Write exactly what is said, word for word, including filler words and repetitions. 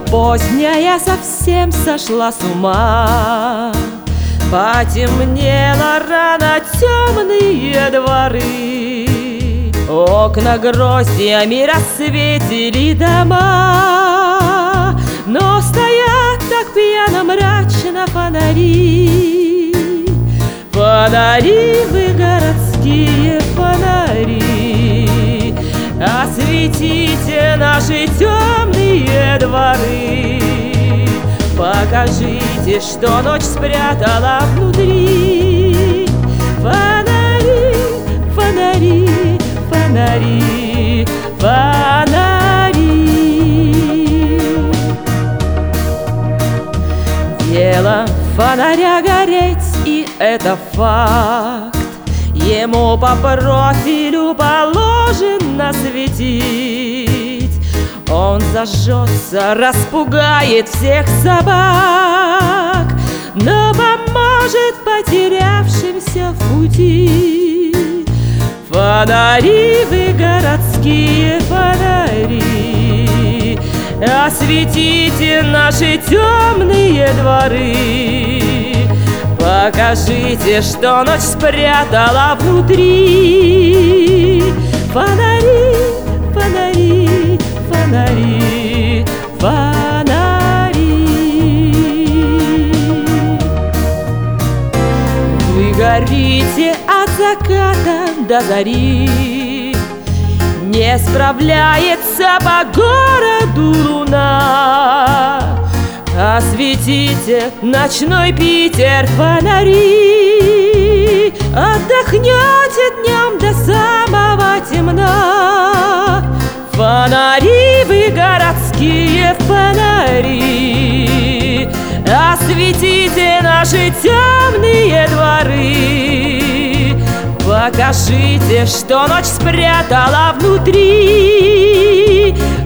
поздняя совсем сошла с ума. Потемнело рано темные дворы, окна гроздьями рассветили дома, но стоят так пьяно мрачно фонари. Фонари вы, городские фонари, осветите наши темные дворы. Покажите, что ночь спрятала внутри. Фонари, фонари, фонари, фонари. Дело фонаря гореть, и это факт. Ему по профилю положено светить. Он зажжется, распугает всех собак, но поможет потерявшимся в пути. Фонари вы, городские фонари, осветите наши темные дворы. Покажите, что ночь спрятала внутри. Фонари, фонари, фонари, фонари. Вы горите от заката до зари, не справляется по городу луна. Осветите ночной Питер фонари, отдохнете днем до самого темна. Фонари вы, городские фонари, осветите наши темные дворы. Покажите, что ночь спрятала внутри.